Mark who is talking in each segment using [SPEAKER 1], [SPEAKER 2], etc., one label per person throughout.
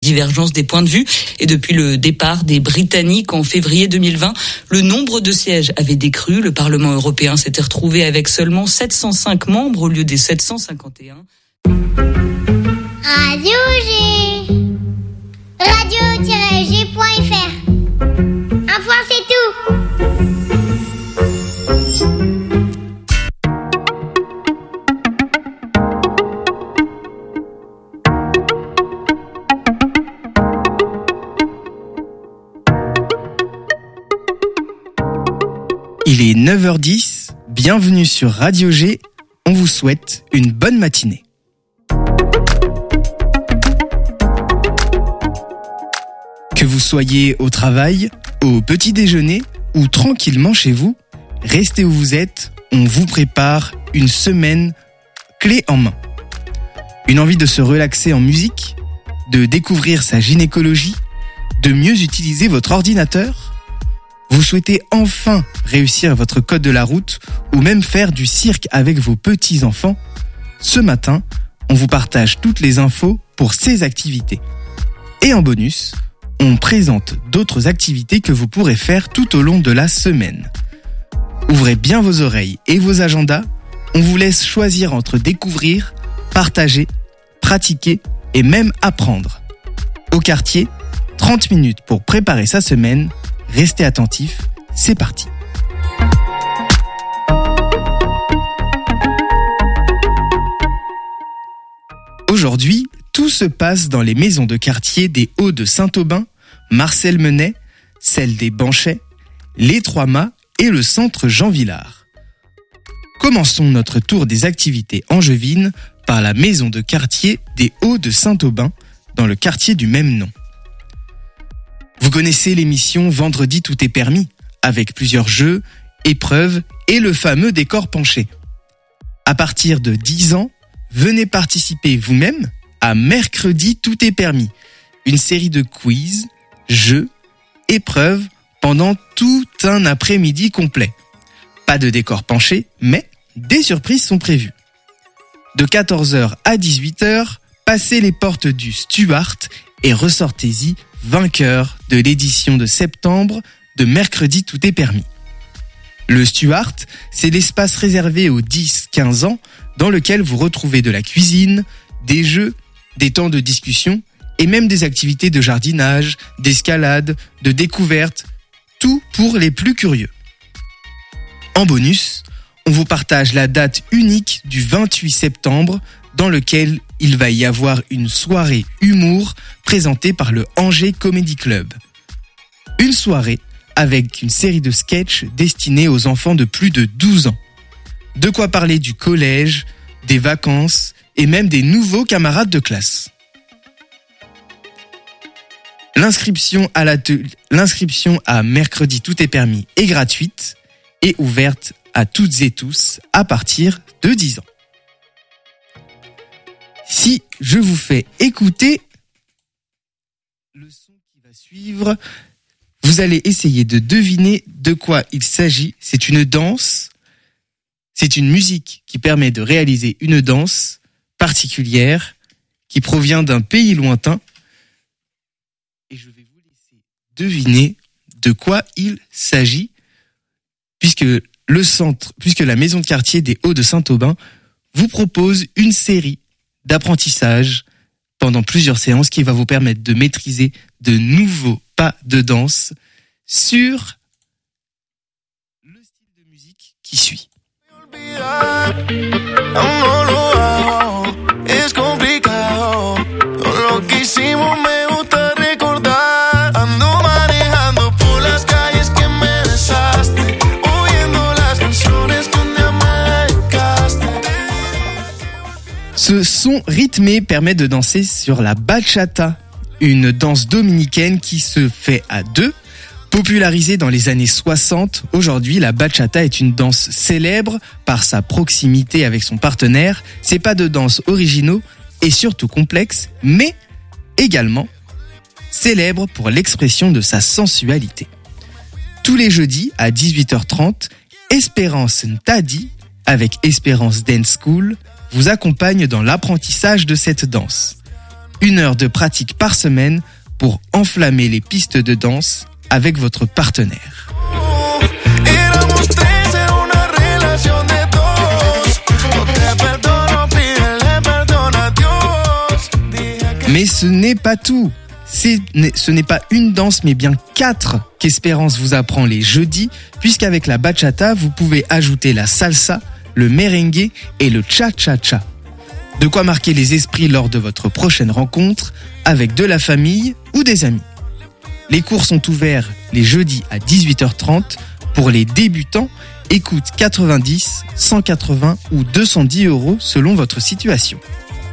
[SPEAKER 1] divergence des points de vue. Et depuis le départ des Britanniques en février 2020, le nombre de sièges avait décru. Le Parlement européen s'était retrouvé avec seulement 705 membres au lieu des 751.
[SPEAKER 2] Radio G. Radio-G.fr. Un point, c'est tout.
[SPEAKER 3] Il est 9h10, bienvenue sur Radio G, on vous souhaite une bonne matinée. Que vous soyez au travail, au petit déjeuner ou tranquillement chez vous, restez où vous êtes, on vous prépare une semaine clé en main. Une envie de se relaxer en musique, de découvrir sa gynécologie, de mieux utiliser votre ordinateur ? Vous souhaitez enfin réussir votre code de la route ou même faire du cirque avec vos petits-enfants ? Ce matin, on vous partage toutes les infos pour ces activités. Et en bonus, on présente d'autres activités que vous pourrez faire tout au long de la semaine. Ouvrez bien vos oreilles et vos agendas, on vous laisse choisir entre découvrir, partager, pratiquer et même apprendre. Au quartier, 30 minutes pour préparer sa semaine. Restez attentifs, c'est parti. Aujourd'hui, tout se passe dans les maisons de quartier des Hauts de Saint-Aubin, Marcel Menet, celle des Banchets, les Trois-Mâts et le centre Jean Villard. Commençons notre tour des activités angevines par la maison de quartier des Hauts de Saint-Aubin, dans le quartier du même nom. Vous connaissez l'émission Vendredi tout est permis, avec plusieurs jeux, épreuves et le fameux décor penché. À partir de 10 ans, venez participer vous-même à Mercredi tout est permis, une série de quiz, jeux, épreuves pendant tout un après-midi complet. Pas de décor penché, mais des surprises sont prévues. De 14h à 18h, passez les portes du Stuart et ressortez-y vainqueur de l'édition de septembre de Mercredi tout est permis. Le Stuart, c'est l'espace réservé aux 10-15 ans dans lequel vous retrouvez de la cuisine, des jeux, des temps de discussion et même des activités de jardinage, d'escalade, de découverte, tout pour les plus curieux. En bonus, on vous partage la date unique du 28 septembre dans lequel il va y avoir une soirée humour présentée par le Angers Comedy Club. Une soirée avec une série de sketchs destinés aux enfants de plus de 12 ans. De quoi parler du collège, des vacances et même des nouveaux camarades de classe. L'inscription à Mercredi tout est permis est gratuite et ouverte à toutes et tous à partir de 10 ans. Si je vous fais écouter le son qui va suivre, vous allez essayer de deviner de quoi il s'agit. C'est une danse, c'est une musique qui permet de réaliser une danse particulière qui provient d'un pays lointain. Et je vais vous laisser deviner de quoi il s'agit, puisque la maison de quartier des Hauts de Saint-Aubin vous propose une série d'apprentissage pendant plusieurs séances qui va vous permettre de maîtriser de nouveaux pas de danse sur le style de musique qui suit. Ce son rythmé permet de danser sur la bachata, une danse dominicaine qui se fait à deux. Popularisée dans les années 60, aujourd'hui la bachata est une danse célèbre par sa proximité avec son partenaire, ses pas de danse originaux et surtout complexes, mais également célèbre pour l'expression de sa sensualité. Tous les jeudis à 18h30, Espérance Ntadi, avec Espérance Dance School, vous accompagne dans l'apprentissage de cette danse. 1 heure de pratique par semaine pour enflammer les pistes de danse avec votre partenaire. Mais ce n'est pas tout. Ce n'est pas une danse, mais bien 4 qu'Espérance vous apprend les jeudis, puisqu'avec la bachata, vous pouvez ajouter la salsa, le merengue et le cha-cha-cha. De quoi marquer les esprits lors de votre prochaine rencontre avec de la famille ou des amis. Les cours sont ouverts les jeudis à 18h30 pour les débutants et coûtent 90, 180 ou 210 € selon votre situation.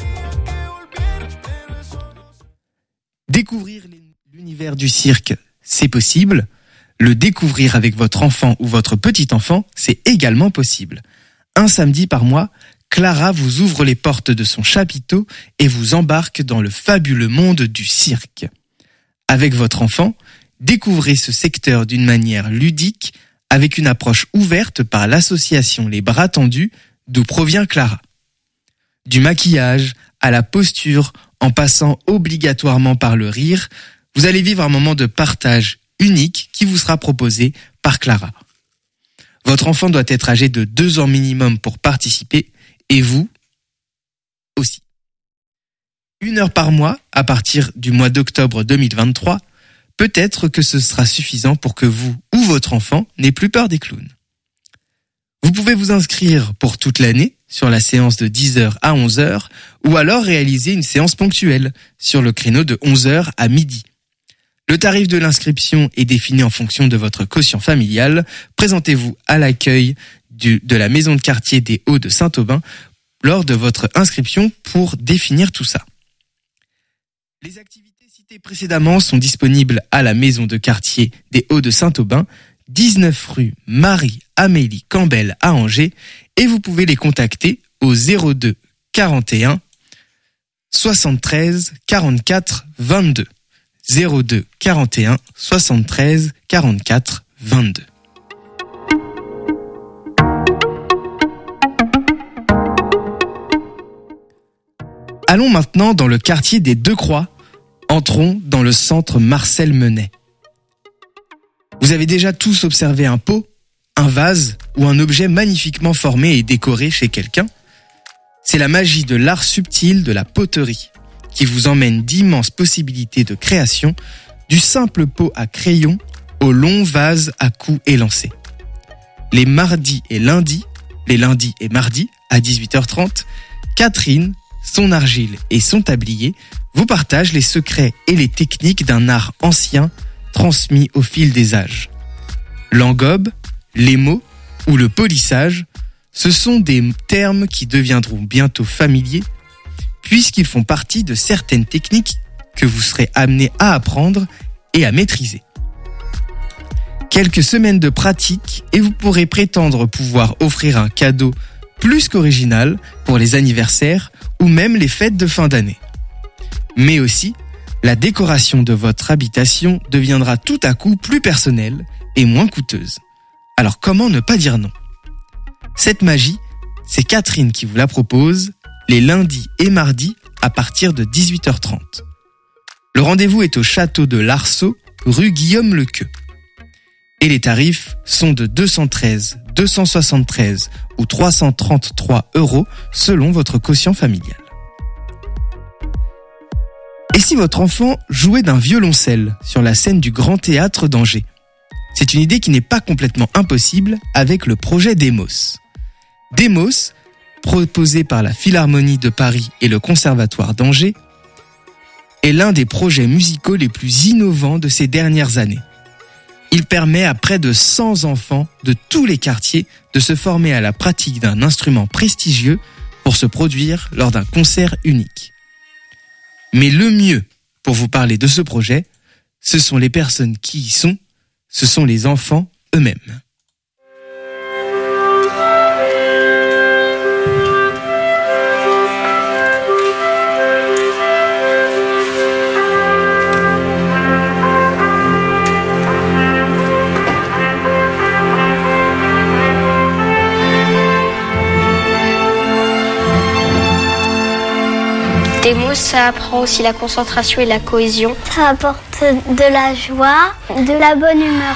[SPEAKER 3] Découvrir l'univers du cirque, c'est possible. Le découvrir avec votre enfant ou votre petit-enfant, c'est également possible. Un samedi par mois, Clara vous ouvre les portes de son chapiteau et vous embarque dans le fabuleux monde du cirque. Avec votre enfant, découvrez ce secteur d'une manière ludique avec une approche ouverte par l'association Les Bras Tendus d'où provient Clara. Du maquillage à la posture, en passant obligatoirement par le rire, vous allez vivre un moment de partage unique qui vous sera proposé par Clara. Votre enfant doit être âgé de 2 ans minimum pour participer et vous aussi. 1 heure par mois à partir du mois d'octobre 2023, peut-être que ce sera suffisant pour que vous ou votre enfant n'ait plus peur des clowns. Vous pouvez vous inscrire pour toute l'année sur la séance de 10h à 11h ou alors réaliser une séance ponctuelle sur le créneau de 11h à midi. Le tarif de l'inscription est défini en fonction de votre quotient familial. Présentez-vous à l'accueil de la maison de quartier des Hauts de Saint-Aubin lors de votre inscription pour définir tout ça. Les activités citées précédemment sont disponibles à la maison de quartier des Hauts de Saint-Aubin, 19 rue Marie-Amélie Campbell à Angers, et vous pouvez les contacter au 02 41 73 44 22. 02 41 73 44 22. Allons maintenant dans le quartier des Deux Croix. Entrons dans le centre Marcel Menet. Vous avez déjà tous observé un pot, un vase ou un objet magnifiquement formé et décoré chez quelqu'un. C'est la magie de l'art subtil de la poterie qui vous emmène d'immenses possibilités de création, du simple pot à crayon au long vase à coups élancés. Les mardis et lundis à 18h30, Catherine, son argile et son tablier vous partagent les secrets et les techniques d'un art ancien transmis au fil des âges. L'engobe, l'émaux ou le polissage, ce sont des termes qui deviendront bientôt familiers puisqu'ils font partie de certaines techniques que vous serez amené à apprendre et à maîtriser. Quelques semaines de pratique et vous pourrez prétendre pouvoir offrir un cadeau plus qu'original pour les anniversaires ou même les fêtes de fin d'année. Mais aussi, la décoration de votre habitation deviendra tout à coup plus personnelle et moins coûteuse. Alors comment ne pas dire non ? Cette magie, c'est Catherine qui vous la propose les lundis et mardis à partir de 18h30. Le rendez-vous est au château de l'Arceau, rue Guillaume Lequeux. Et les tarifs sont de 213, 273 ou 333 € selon votre quotient familial. Et si votre enfant jouait d'un violoncelle sur la scène du Grand Théâtre d'Angers ? C'est une idée qui n'est pas complètement impossible avec le projet Demos. Demos, proposé par la Philharmonie de Paris et le Conservatoire d'Angers, est l'un des projets musicaux les plus innovants de ces dernières années. Il permet à près de 100 enfants de tous les quartiers de se former à la pratique d'un instrument prestigieux pour se produire lors d'un concert unique. Mais le mieux pour vous parler de ce projet, ce sont les personnes qui y sont, ce sont les enfants eux-mêmes.
[SPEAKER 4] Demos, ça apprend aussi la concentration et la cohésion.
[SPEAKER 2] Ça apporte de la joie, de la bonne humeur.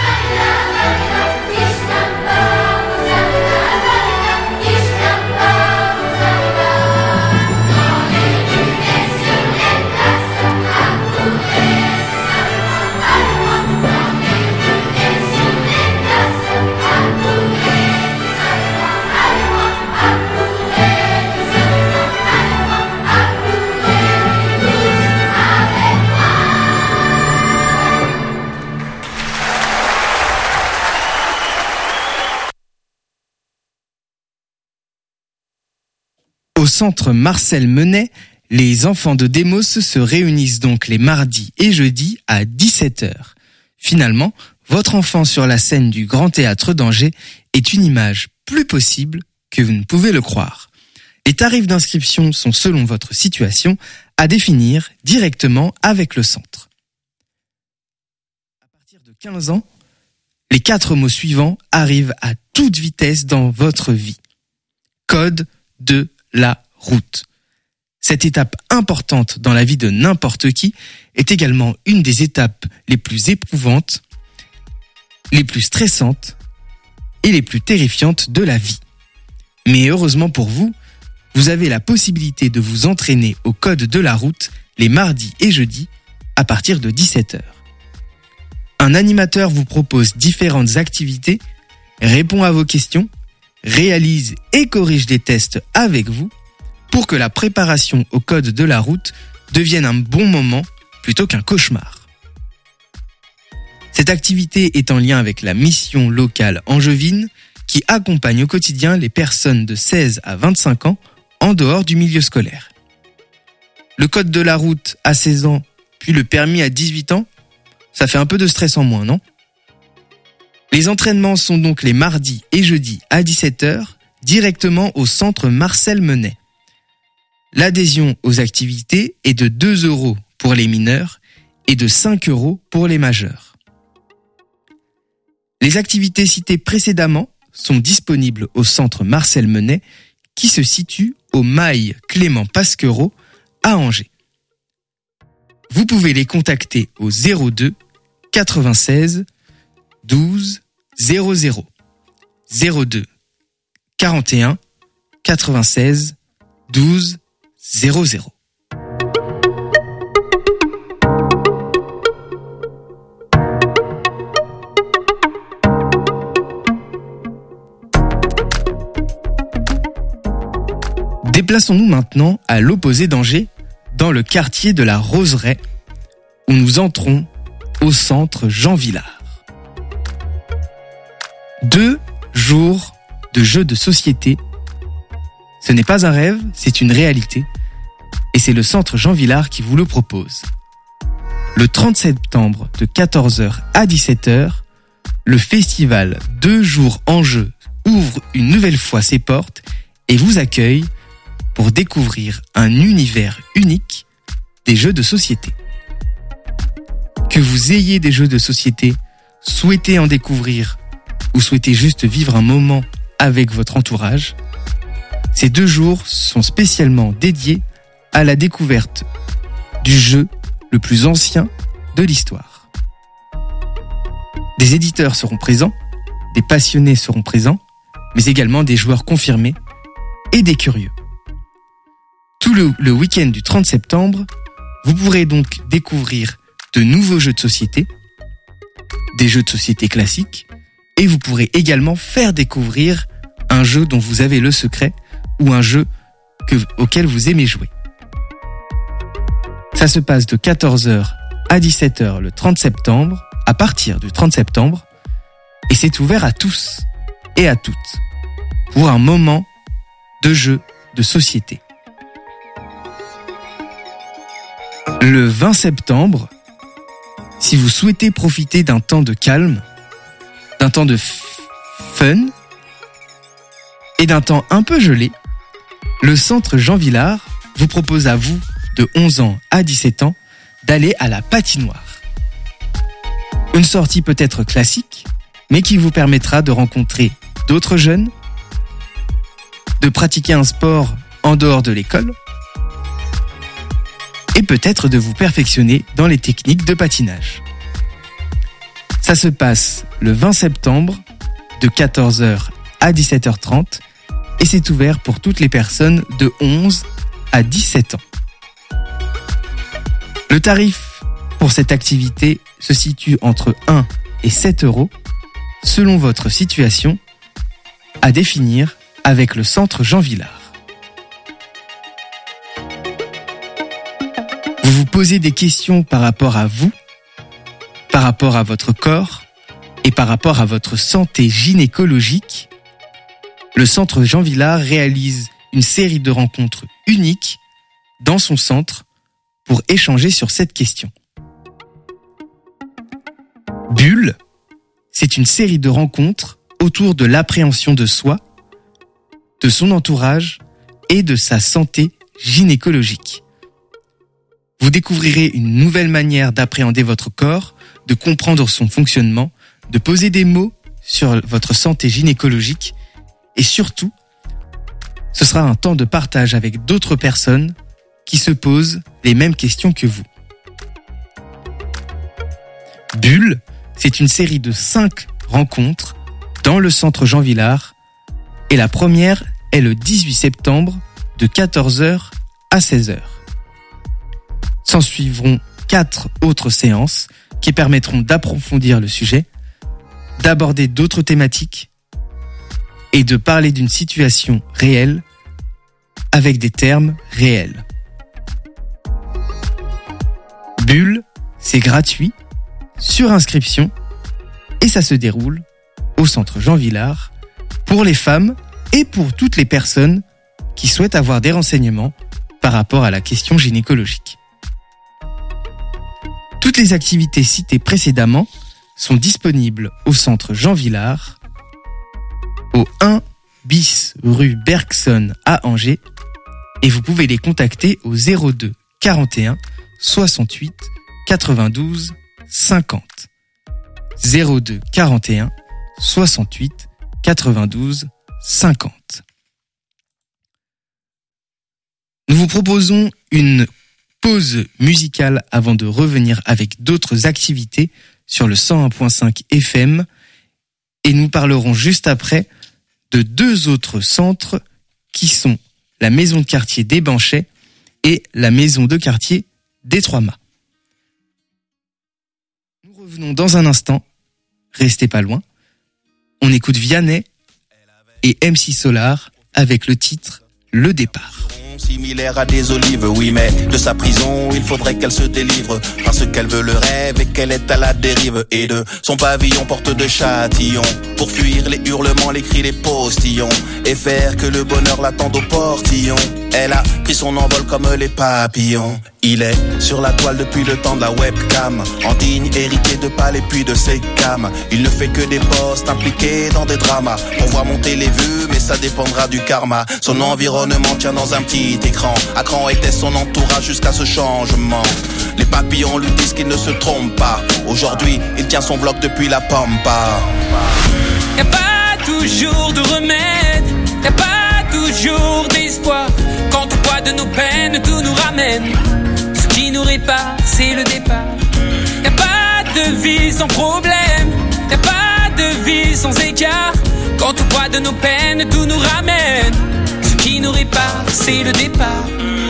[SPEAKER 3] Au centre Marcel Menet, les enfants de Demos se réunissent donc les mardis et jeudis à 17h. Finalement, votre enfant sur la scène du Grand Théâtre d'Angers est une image plus possible que vous ne pouvez le croire. Les tarifs d'inscription sont selon votre situation à définir directement avec le centre. À partir de 15 ans, les 4 mots suivants arrivent à toute vitesse dans votre vie. Code de la route. Cette étape importante dans la vie de n'importe qui est également une des étapes les plus éprouvantes, les plus stressantes et les plus terrifiantes de la vie. Mais heureusement pour vous, vous avez la possibilité de vous entraîner au code de la route les mardis et jeudis à partir de 17h. Un animateur vous propose différentes activités, répond à vos questions, réalise et corrige des tests avec vous pour que la préparation au code de la route devienne un bon moment plutôt qu'un cauchemar. Cette activité est en lien avec la mission locale angevine qui accompagne au quotidien les personnes de 16 à 25 ans en dehors du milieu scolaire. Le code de la route à 16 ans, puis le permis à 18 ans, ça fait un peu de stress en moins, non ? Les entraînements sont donc les mardis et jeudis à 17h, directement au centre Marcel Menet. L'adhésion aux activités est de 2 € pour les mineurs et de 5 € pour les majeurs. Les activités citées précédemment sont disponibles au centre Marcel Menet qui se situe au Mail Clément Pasquereau à Angers. Vous pouvez les contacter au 02 96 12 00 02 41 96 12 00. Déplaçons-nous maintenant à l'opposé d'Angers, dans le quartier de la Roseraie, où nous entrons au centre Jean Villard. 2 jours de jeux de société. Ce n'est pas un rêve, c'est une réalité. Et c'est le centre Jean Villard qui vous le propose. Le 30 septembre de 14h à 17h, le festival 2 jours en jeu ouvre une nouvelle fois ses portes et vous accueille pour découvrir un univers unique des jeux de société. Que vous ayez des jeux de société, souhaitez en découvrir ou souhaitez juste vivre un moment avec votre entourage, ces 2 jours sont spécialement dédiés à la découverte du jeu le plus ancien de l'histoire. Des éditeurs seront présents, des passionnés seront présents, mais également des joueurs confirmés et des curieux. Tout le week-end du 30 septembre, vous pourrez donc découvrir de nouveaux jeux de société, des jeux de société classiques, et vous pourrez également faire découvrir un jeu dont vous avez le secret ou un jeu auquel vous aimez jouer. Ça se passe de 14h à 17h le 30 septembre, à partir du 30 septembre, et c'est ouvert à tous et à toutes pour un moment de jeu de société. Le 20 septembre, si vous souhaitez profiter d'un temps de calme, d'un temps de fun et d'un temps un peu gelé, le centre Jean Villard vous propose à vous, de 11 ans à 17 ans, d'aller à la patinoire. Une sortie peut-être classique, mais qui vous permettra de rencontrer d'autres jeunes, de pratiquer un sport en dehors de l'école, peut-être de vous perfectionner dans les techniques de patinage. Ça se passe le 20 septembre de 14h à 17h30 et c'est ouvert pour toutes les personnes de 11 à 17 ans. Le tarif pour cette activité se situe entre 1 et 7 euros selon votre situation à définir avec le centre Jean Villard. Vous vous posez des questions par rapport à vous, par rapport à votre corps et par rapport à votre santé gynécologique. Le centre Jean Villard réalise une série de rencontres uniques dans son centre pour échanger sur cette question. Bulle, c'est une série de rencontres autour de l'appréhension de soi, de son entourage et de sa santé gynécologique. Vous découvrirez une nouvelle manière d'appréhender votre corps, de comprendre son fonctionnement, de poser des mots sur votre santé gynécologique et surtout, ce sera un temps de partage avec d'autres personnes qui se posent les mêmes questions que vous. Bulle, c'est une série de 5 rencontres dans le centre Jean Villard et la première est le 18 septembre de 14h à 16h. S'en suivront 4 autres séances qui permettront d'approfondir le sujet, d'aborder d'autres thématiques et de parler d'une situation réelle avec des termes réels. Bulle, c'est gratuit, sur inscription et ça se déroule au centre Jean Villard pour les femmes et pour toutes les personnes qui souhaitent avoir des renseignements par rapport à la question gynécologique. Toutes les activités citées précédemment sont disponibles au centre Jean Villard, au 1 bis rue Bergson à Angers, et vous pouvez les contacter au 02 41 68 92 50. 02 41 68 92 50. Nous vous proposons une pause musicale avant de revenir avec d'autres activités sur le 101.5 FM et nous parlerons juste après de 2 autres centres qui sont la maison de quartier des Banchets et la maison de quartier des Trois-Mâts. Nous revenons dans un instant, restez pas loin. On écoute Vianney et MC Solar avec le titre Le Départ.
[SPEAKER 5] Similaire à des olives, oui, mais de sa prison, il faudrait qu'elle se délivre. Parce qu'elle veut le rêve et qu'elle est à la dérive. Et de son pavillon porte de châtillon. Pour fuir les hurlements, les cris, les postillons. Et faire que le bonheur l'attende au portillon. Elle a pris son envol comme les papillons. Il est sur la toile depuis le temps de la webcam. En digne, hérité de palais puis de ses cams. Il ne fait que des posts impliqués dans des dramas. On voit monter les vues, mais ça dépendra du karma. Son environnement tient dans un petit écran. À cran était son entourage jusqu'à ce changement. Les papillons lui disent qu'il ne se trompe pas. Aujourd'hui, il tient son vlog depuis la pampa.
[SPEAKER 6] Y'a pas toujours de remède, y'a pas toujours d'espoir. Quand au poids de nos peines, tout nous ramène. Ce qui nous répare, c'est le départ. Y'a pas de vie sans problème, y'a pas de vie sans écart. Quand au poids de nos peines, tout nous ramène. Ce qui nous répare, c'est le départ.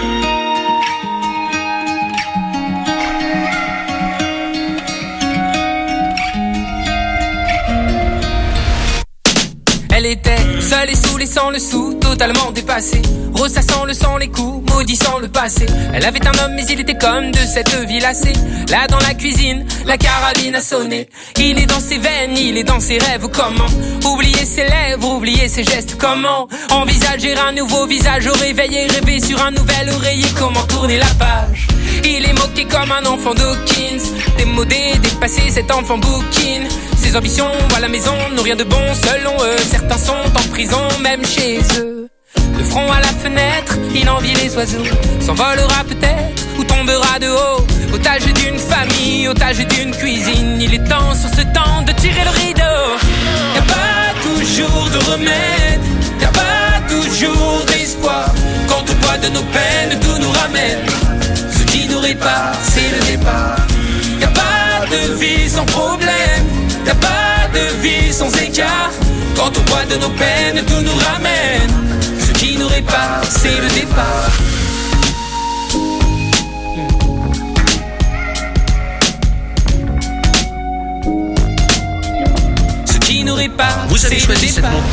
[SPEAKER 6] Elle était seule et saoulée sans le sou, totalement dépassée, ressassant le sang, les coups, maudissant le passé. Elle avait un homme mais il était comme de cette vie lassée. Là dans la cuisine, la carabine a sonné. Il est dans ses veines, il est dans ses rêves. Comment oublier ses lèvres, oublier ses gestes? Comment envisager un nouveau visage au réveil et rêver sur un nouvel oreiller? Comment tourner la page? Il est moqué comme un enfant d'Hawkins, démodé, dépassé, cet enfant bouquine. Ses ambitions à la maison n'ont rien de bon selon eux. Certains sont en prison même chez eux. Le front à la fenêtre, il envie les oiseaux. S'envolera peut-être ou tombera de haut. Otage d'une famille, otage d'une cuisine. Il est temps sur ce temps de tirer le rideau. Y'a pas toujours de remède, y'a pas toujours d'espoir. Quand au poids de nos peines tout nous ramène. Ce qui nous répare, c'est le départ. Y'a pas de vie sans problème, y'a pas de vie sans écart. Quand on boit de nos peines, tout nous ramène. Ce qui nous répare, c'est le départ. Ce qui nous répare,
[SPEAKER 7] vous avez choisi cette montre.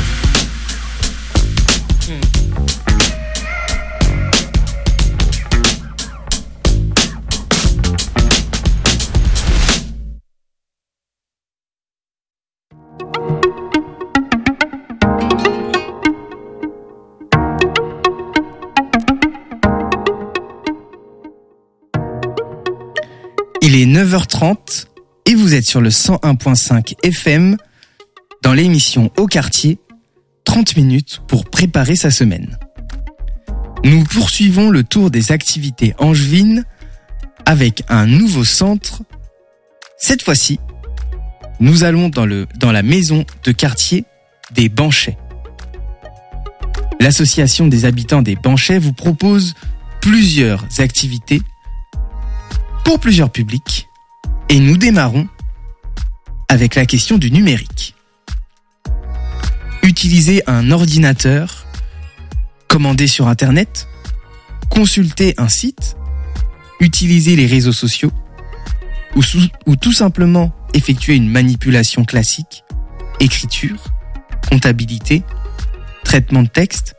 [SPEAKER 3] Il est 9h30 et vous êtes sur le 101.5 FM dans l'émission Au Quartier, 30 minutes pour préparer sa semaine. Nous poursuivons le tour des activités angevines avec un nouveau centre. Cette fois-ci, nous allons dans la maison de quartier des Banchais. L'association des habitants des Banchais vous propose plusieurs activités pour plusieurs publics et nous démarrons avec la question du numérique. Utiliser un ordinateur, commander sur Internet, consulter un site, utiliser les réseaux sociaux ou tout simplement effectuer une manipulation classique, écriture, comptabilité, traitement de texte.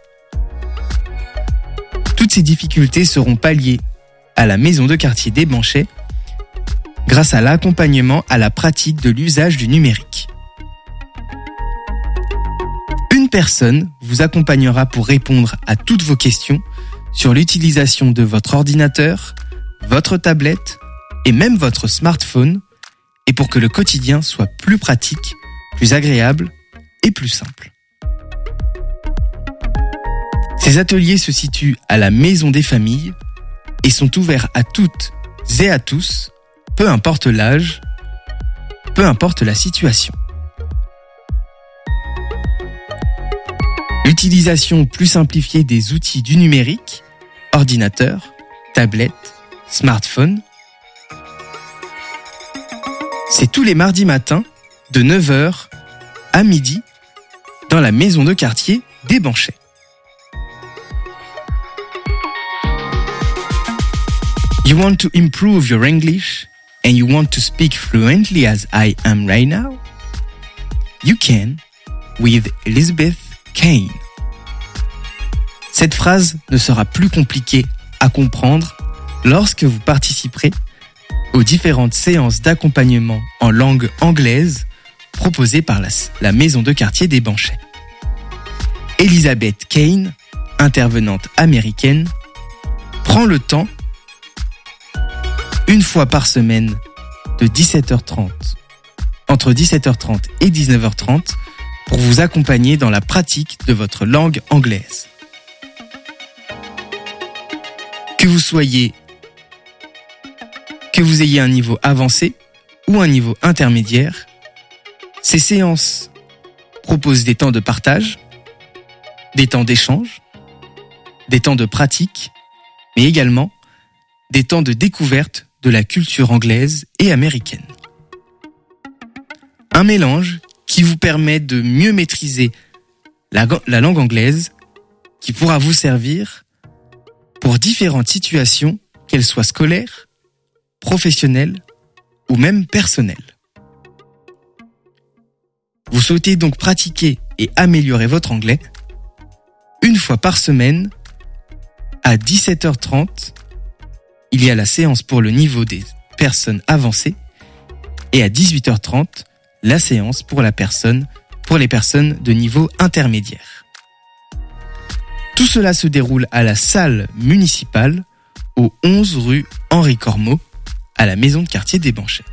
[SPEAKER 3] Toutes ces difficultés seront palliées à la maison de quartier des Banchais grâce à l'accompagnement à la pratique de l'usage du numérique. Une personne vous accompagnera pour répondre à toutes vos questions sur l'utilisation de votre ordinateur, votre tablette et même votre smartphone et pour que le quotidien soit plus pratique, plus agréable et plus simple. Ces ateliers se situent à la Maison des Familles et sont ouverts à toutes et à tous, peu importe l'âge, peu importe la situation. L'utilisation plus simplifiée des outils du numérique, ordinateur, tablette, smartphone, c'est tous les mardis matins de 9h à midi dans la maison de quartier des Banchais. You want to improve your English and you want to speak fluently as I am right now? You can with Elizabeth Kane. Cette phrase ne sera plus compliquée à comprendre lorsque vous participerez aux différentes séances d'accompagnement en langue anglaise proposées par la maison de quartier des Banchais. Elizabeth Kane, intervenante américaine, prend le temps une fois par semaine de 17h30, entre 17h30 et 19h30 pour vous accompagner dans la pratique de votre langue anglaise. Que vous ayez un niveau avancé ou un niveau intermédiaire, ces séances proposent des temps de partage, des temps d'échange, des temps de pratique, mais également des temps de découverte de la culture anglaise et américaine. Un mélange qui vous permet de mieux maîtriser la langue anglaise, qui pourra vous servir pour différentes situations, qu'elles soient scolaires, professionnelles ou même personnelles. Vous souhaitez donc pratiquer et améliorer votre anglais? Une fois par semaine, à 17h30, il y a la séance pour le niveau des personnes avancées et à 18h30, la séance pour les personnes de niveau intermédiaire. Tout cela se déroule à la salle municipale au 11 rue Henri Cormot, à la maison de quartier des Banchais.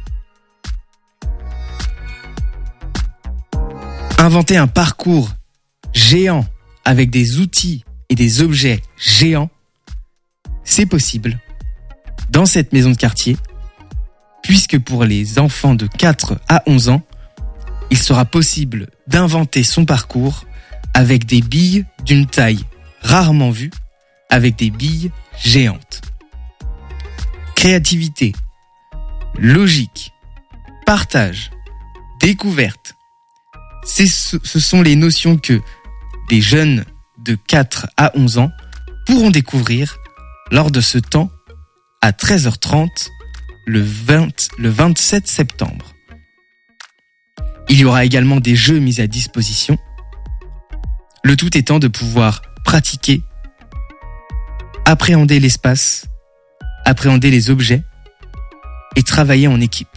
[SPEAKER 3] Inventer un parcours géant avec des outils et des objets géants, c'est possible dans cette maison de quartier, puisque pour les enfants de 4 à 11 ans, il sera possible d'inventer son parcours avec des billes d'une taille rarement vue, avec des billes géantes. créativité, logique, partage, découverte. Ce sont les notions que les jeunes de 4 à 11 ans pourront découvrir lors de ce temps à 13h30 le 27 septembre. Il y aura également des jeux mis à disposition, le tout étant de pouvoir pratiquer, appréhender l'espace, appréhender les objets et travailler en équipe.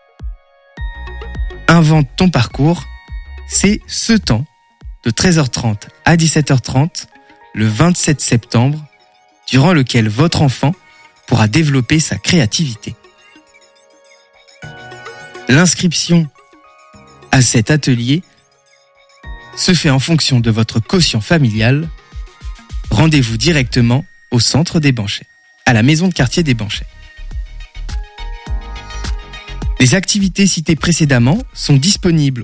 [SPEAKER 3] Invente ton parcours, c'est ce temps de 13h30 à 17h30 le 27 septembre, durant lequel votre enfant pourra développer sa créativité. L'inscription à cet atelier se fait en fonction de votre quotient familial. Rendez-vous directement au centre des Banchais, à la maison de quartier des Banchais. Les activités citées précédemment sont disponibles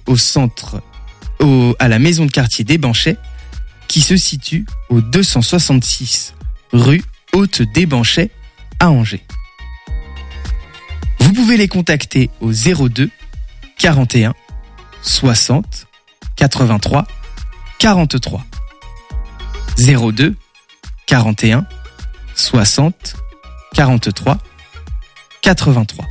[SPEAKER 3] à la maison de quartier des Banchais, qui se situe au 266 rue Haute des Banchais à Angers. Vous pouvez les contacter au 02 41 60 83 43. 02 41 60 43 83.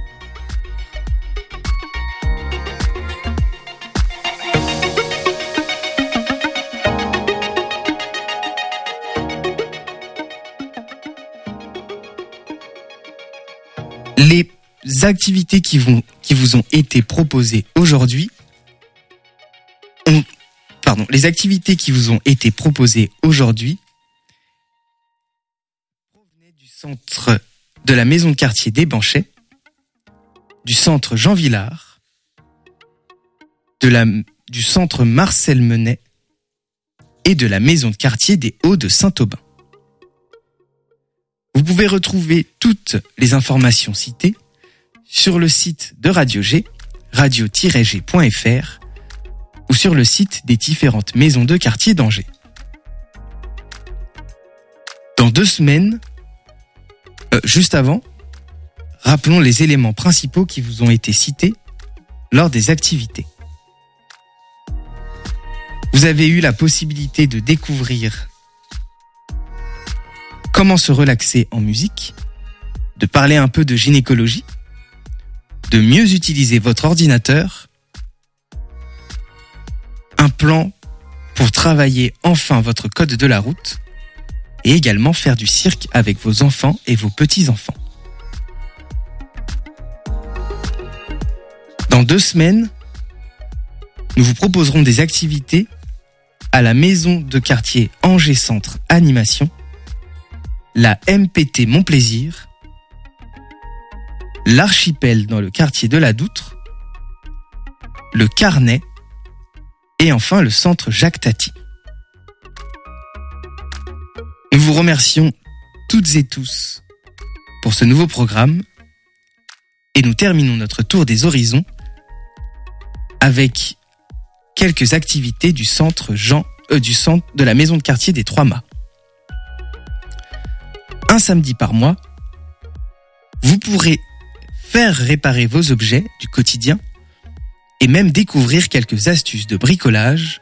[SPEAKER 3] Les activités qui vous ont été proposées aujourd'hui provenaient du centre de la maison de quartier des Banchais, du centre Jean Villard, du centre Marcel Menet et de la maison de quartier des Hauts de Saint-Aubin. Vous pouvez retrouver toutes les informations citées sur le site de Radio G, radio-g.fr, ou sur le site des différentes maisons de quartier d'Angers. Dans 2 semaines, juste avant, rappelons les éléments principaux qui vous ont été cités lors des activités. Vous avez eu la possibilité de découvrir comment se relaxer en musique, de parler un peu de gynécologie, de mieux utiliser votre ordinateur, un plan pour travailler enfin votre code de la route et également faire du cirque avec vos enfants et vos petits-enfants. Dans 2 semaines, nous vous proposerons des activités à la maison de quartier Angers Centre Animation, la MPT Mon Plaisir, l'Archipel dans le quartier de la Doutre, le Carnet et enfin le centre Jacques Tati. Nous vous remercions toutes et tous pour ce nouveau programme et nous terminons notre tour des horizons avec quelques activités du centre de la maison de quartier des Trois-Mâts. Un samedi par mois, vous pourrez faire réparer vos objets du quotidien et même découvrir quelques astuces de bricolage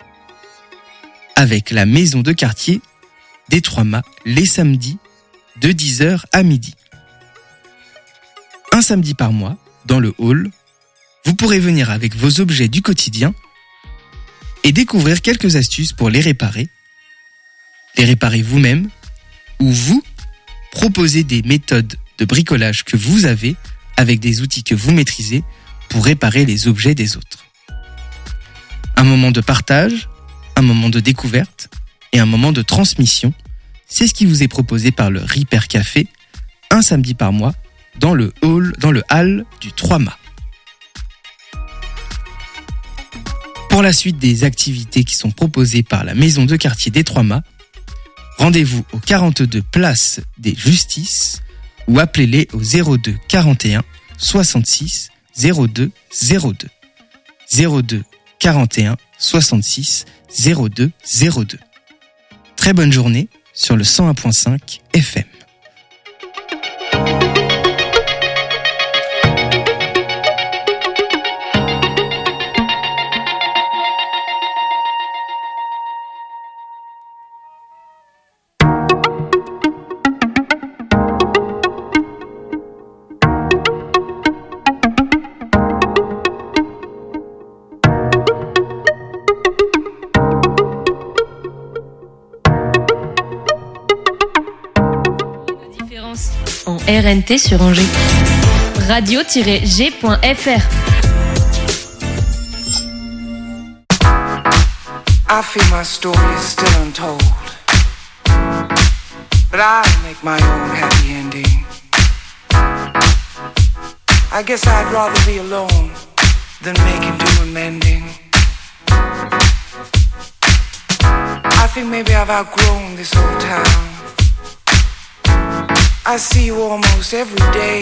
[SPEAKER 3] avec la maison de quartier des Trois-Mâts les samedis de 10h à midi. Un samedi par mois, dans le hall, vous pourrez venir avec vos objets du quotidien et découvrir quelques astuces pour les réparer vous-même ou vous proposer des méthodes de bricolage que vous avez avec des outils que vous maîtrisez pour réparer les objets des autres. Un moment de partage, un moment de découverte et un moment de transmission, c'est ce qui vous est proposé par le Repair Café, un samedi par mois, dans le hall du Trois-Mâts. Pour la suite des activités qui sont proposées par la maison de quartier des Trois-Mâts, rendez-vous au 42 place des Justices ou appelez-les au 02 41 66 02 02. 02 41 66 02 02. Très bonne journée sur le 101.5 FM.
[SPEAKER 7] RNT sur Angers. Radio-g.fr.
[SPEAKER 8] I feel my story is still untold, but I'll make my own happy ending. I guess I'd rather be alone than making do and mending. I think maybe I've outgrown this old town. I see you almost every day,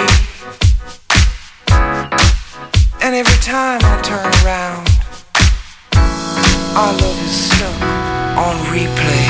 [SPEAKER 8] and every time I turn around, our love is stuck on replay.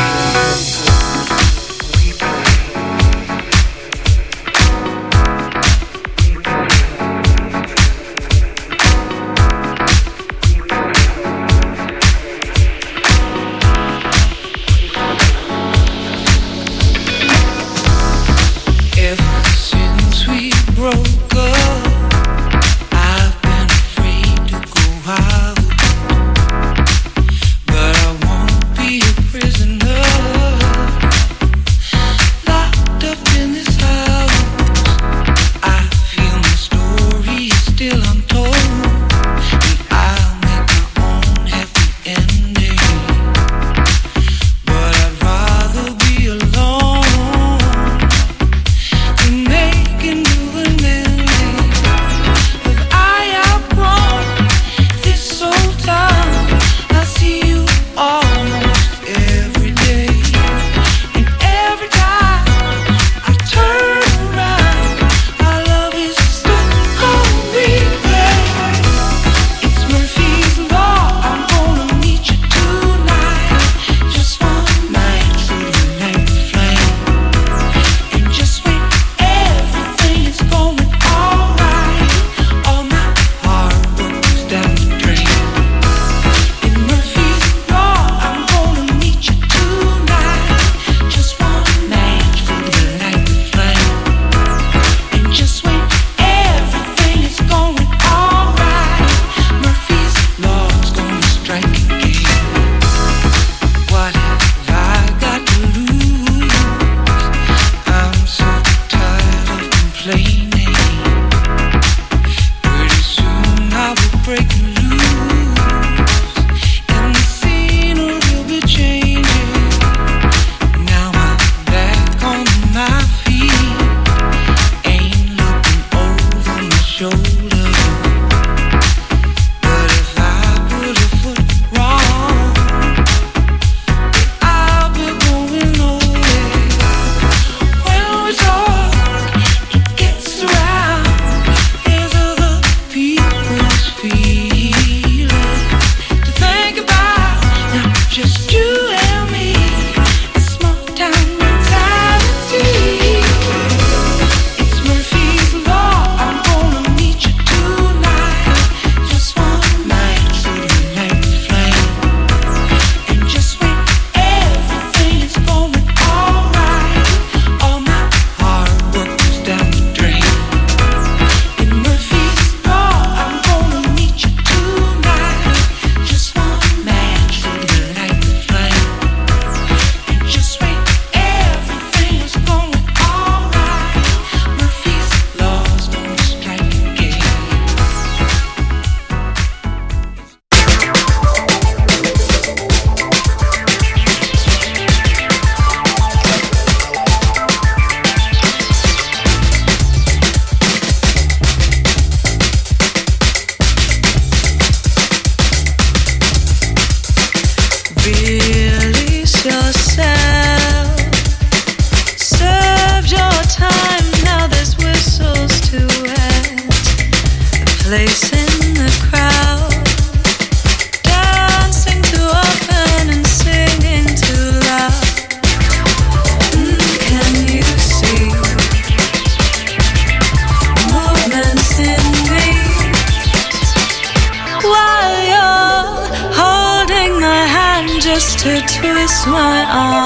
[SPEAKER 9] just to twist my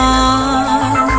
[SPEAKER 9] arm.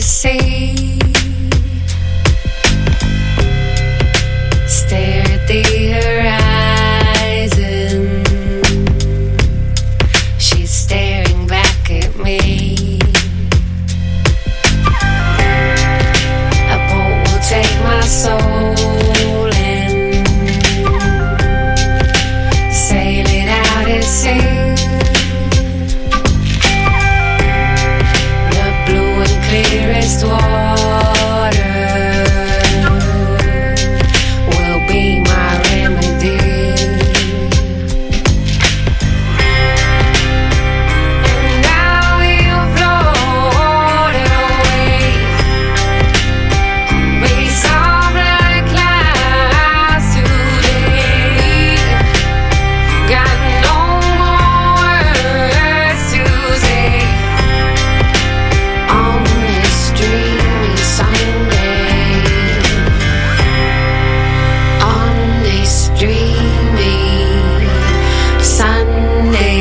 [SPEAKER 7] sea. Stare at the horizon. She's staring back at me. A boat will take my soul and sail it out at sea. The blue and clearest water will be my remedy. And now we'll float away. We soft like clouds today. Got no more words to say on this dreamy Sunday. On this dreamy Sunday.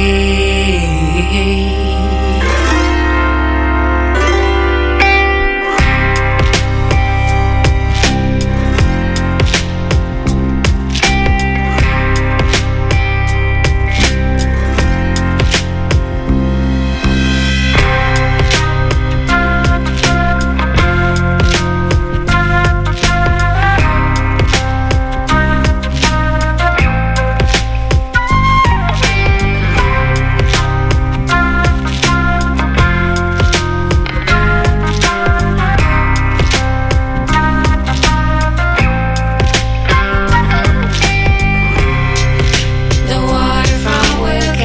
[SPEAKER 7] The waterfront will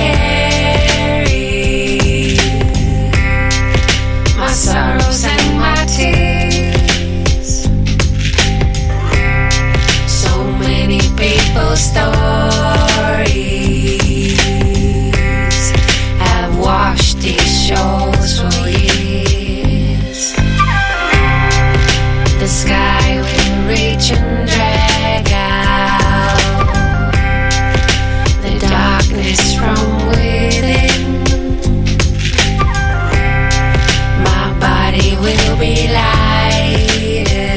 [SPEAKER 7] carry my sorrows and my tears. So many people's stories have washed these shores for years. The sky will reach and drag out the darkness from within. My body will be lighter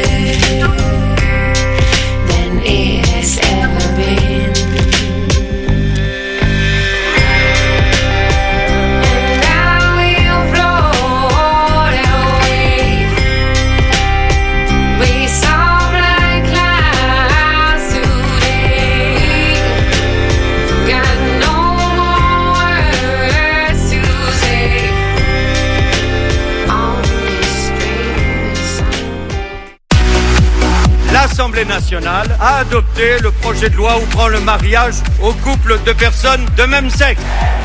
[SPEAKER 7] than it has ever been. And now we'll float away. We soft like clouds today. Got no more words to say on this dreamy Sunday.
[SPEAKER 10] L'Assemblée nationale a adopté le projet de loi ouvrant le mariage aux couples de personnes de même sexe.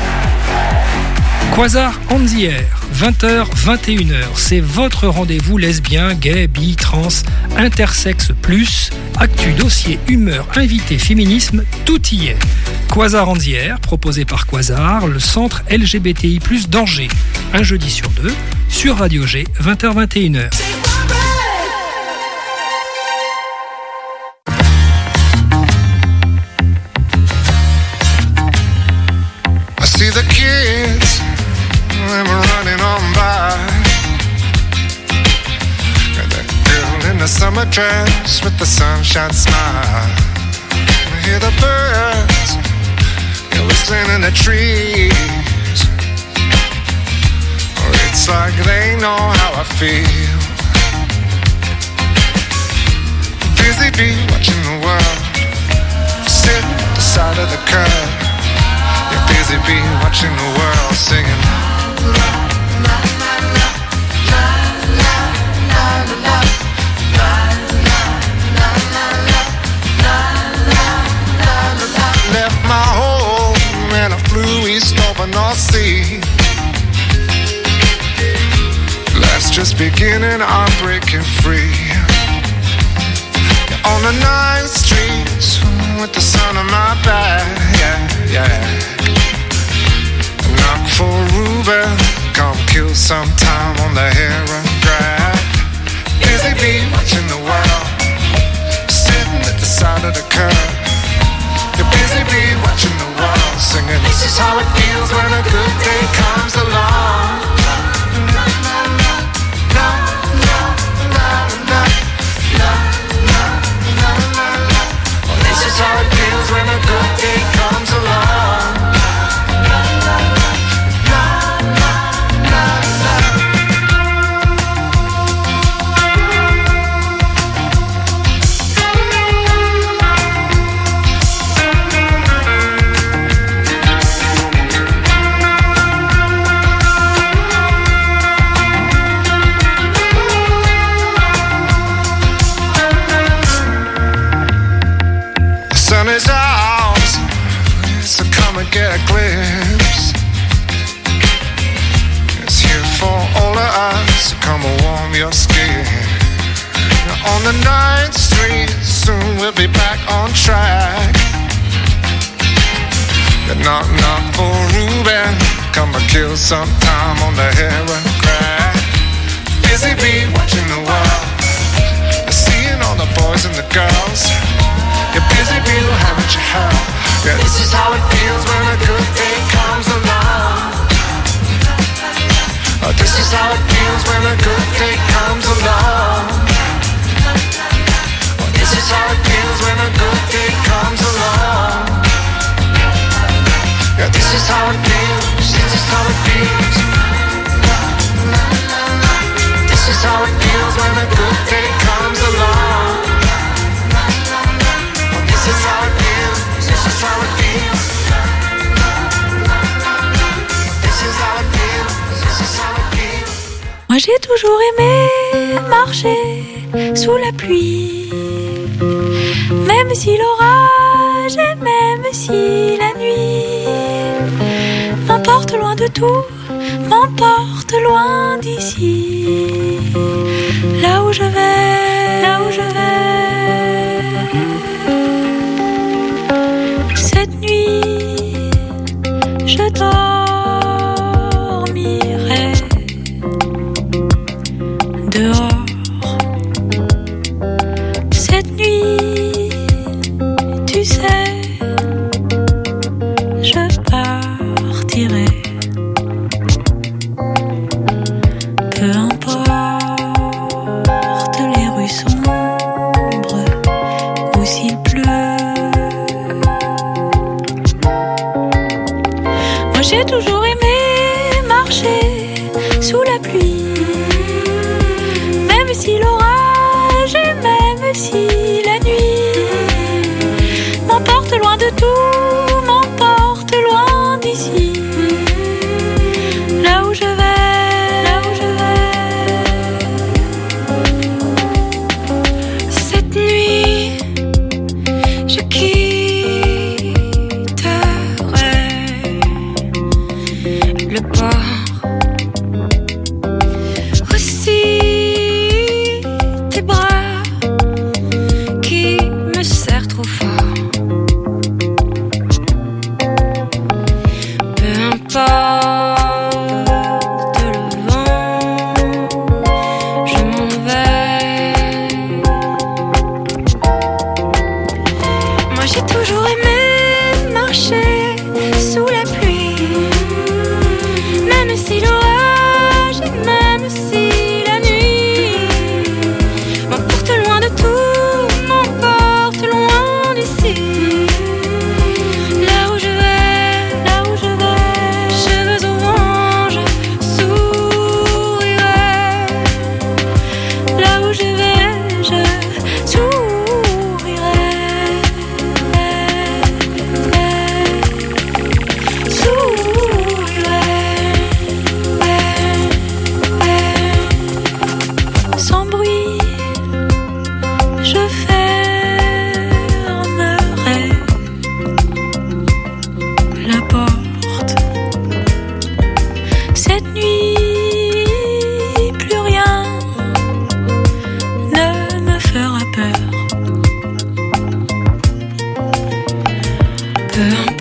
[SPEAKER 11] Quasar on the Air, 20h, 21h, c'est votre rendez-vous lesbien, gay, bi, trans, intersexe plus, actu, dossier, humeur, invité, féminisme, tout y est. Quasar on the Air, proposé par Quasar, le centre LGBTI+, d'Angers, un jeudi sur deux, sur Radio G, 20h, 21h.
[SPEAKER 12] I see the kids, them running on by. And that girl in the summer dress with the sunshine smile. I hear the birds, they're whistling in the trees. Oh, it's like they know how I feel. Busy bee watching the world, sit at the side of the curb. You're busy bee watching the world singing. Left my home and I flew east over North Sea. Life's just beginning, I'm breaking free. On the night streets with the sun on my back, yeah. Knock for Ruben, come kill some time on the heron drag. Busy bee watching the world, sitting at the side of the curb. You're busy bee watching the world, singing. This is how it feels when a good day comes along. feels when a good day comes along. Is ours, so come and get a glimpse. It's here for all of us, so come and warm your skin. On the 9th Street, soon we'll be back on track. Knock, knock for Ruben, come and kill some time on the heroin crack. Busy bee watching the world, seeing all the boys and the girls. You're busy, people, haven't you heard? Yeah, this is how it feels when a good day comes along. This is how it feels when a good day comes along. This is how it feels when a good day comes along. Yeah, this is how it feels. This is how it feels. This is how it feels when a good day comes along. This is how it feels, this is how it feels. This is how it feels, this is how it feels.
[SPEAKER 9] Moi j'ai toujours aimé marcher sous la pluie, même si l'orage et même si la nuit m'emporte loin de tout, m'emporte loin d'ici. Là où je vais, là où je vais. Cette nuit, je dormirai dehors. Cette nuit, tu sais, je partirai. Peu importe les rues sombres ou s'il pleut. Moi j'ai toujours aimé marcher sous la pluie, même si l'orage et même si la nuit m'emporte loin de tout, m'emporte loin d'ici. Là où je vais, là où je vais. Cette nuit, je quitterai le port. Aussi tes bras qui me serrent trop fort. Peu importe le vent, je m'en vais. Moi j'ai toujours aimé marcher sous la pluie, même si l'orage et même si la nuit m'emporte loin de tout, m'emporte loin d'ici. Là où je vais, là où je vais, cheveux au vent, je sourirai. Là où je vais, je sourirai. Sans bruit, je fermerai la porte. Cette nuit, plus rien ne me fera peur. Peu importe